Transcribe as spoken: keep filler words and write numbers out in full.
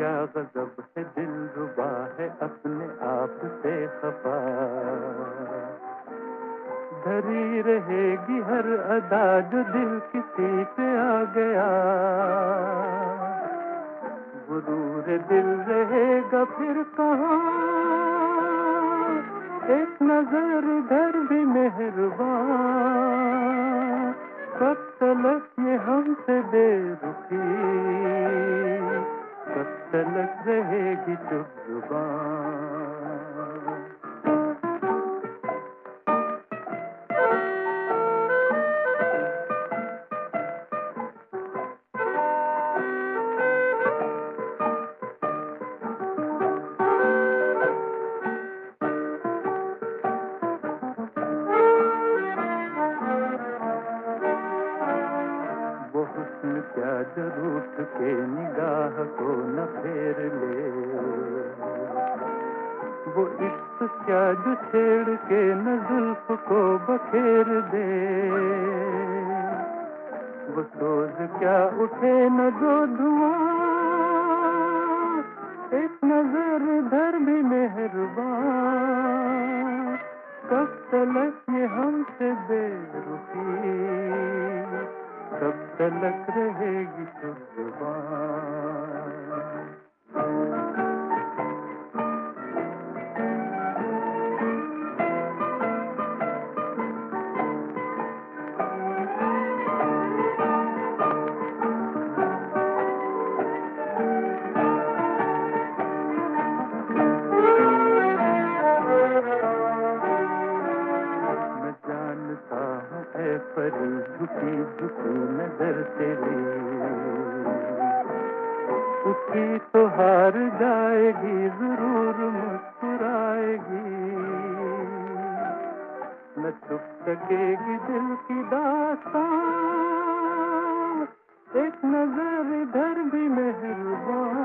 क्या गजब है, दिल रुबा है अपने आप से खफा। धरी रहेगी हर अदा जो दिल किसी पे आ गया। गुरूर दिल रहेगा फिर कहाँ, एक नजर इधर भी मेहरबान। कब तलक ये हमसे बेरुखी, कब तलक रहेगी चुप जुबान। वो हुस्न क्या जो रूठ के निगाह को न फेर ले, वो इश्क क्या जो छेड़ के न जुल्फ को बखेर दे। वो सोच क्या उठे न जो धुआं, एक नजर इधर भी मेहरबान। कब तलक ये हमसे बेरुखी, कब तलक रहेगी चुप जुबान। मैं जानता हूँ ऐ परी झुकी झुकी नजर तेरी, उसकी तो हार जाएगी जरूर मुस्कुराएगी। न छुप सकेगी दिल की दास्तां, एक नजर इधर भी मेहरबान।